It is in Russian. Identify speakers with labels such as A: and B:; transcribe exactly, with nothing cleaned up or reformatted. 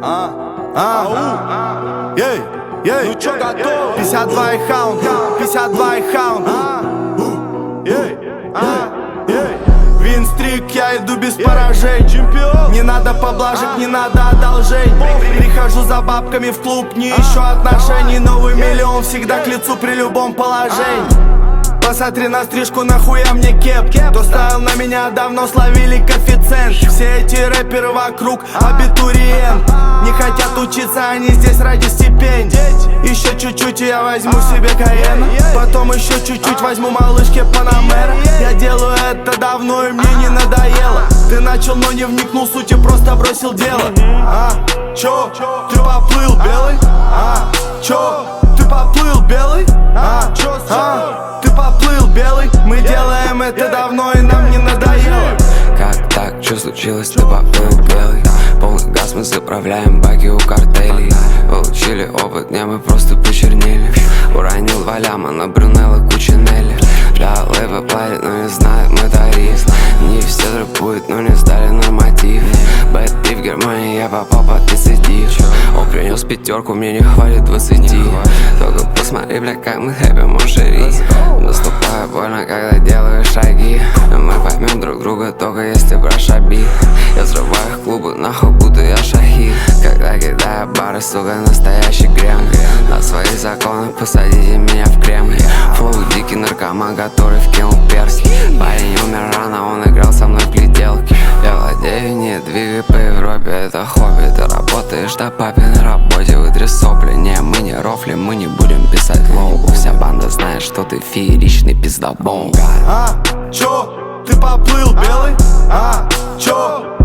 A: А, а, ей, ей,
B: Ну чё, готов?
A: пятьдесят два и хаунд, пятьдесят два и хаунд. Ей, ей, винстрик, я иду без поражений.
B: Чемпион.
A: Не надо поблажек, не надо одолжений. Прихожу за бабками в клуб, не ищу отношений. Новый миллион всегда к лицу при любом положении. Посмотри на стрижку, нахуя мне кеп. Кто ставил на меня, давно словили коэффициент. Все эти рэперы вокруг абитуриент. Не хотят учиться, они здесь ради стипендий. Еще чуть-чуть и я возьму себе Каена. Потом еще чуть-чуть возьму малышке Панамера. Я делаю это давно и мне не надоело. Ты начал, но не вникнул в суть и просто бросил дело. А, чё, ты поплыл, белый? А, чё, ты поплыл, белый? А, чё, а, ты поплыл, белый? Мы делаем это давно и нам не надоело.
C: Как так, что случилось, ты поплыл, белый? Полный газ, мы заправляем баки у картелей. Получили опыт, не мы просто почернели. Уронил два ляма на Брюнелло Кучинелли. Да, лейбл платит, но не знает мой тариф. Не все трэпуют, но не сдали норматив. Бэт в Германии, я попал под рецидив. Он принес пятерку, мне не хватит двадцати. Только посмотри, бля, как мы хэппи, моншери. Наступаю больно, когда делаю шаги. Мы поймем друг друга, только если браша бит. Я взрываю их клубы, нахуй, будто я шахид. Когда кидаю бары, сука, настоящий крем. На свои законы посадите меня в Кремль. Флоу дикий наркоман, который вкинул перски. Парень умер рано, он играл со мной в гляделки. Я владею, не двигай по Европе, это хобби. Ты работаешь на папиной работе, вытри сопли. Не, мы не рофлим, мы не будем писать лоу. Вся банда знает, что ты фееричный пиздобол.
A: А, чё, ты поплыл, белый? А, чё,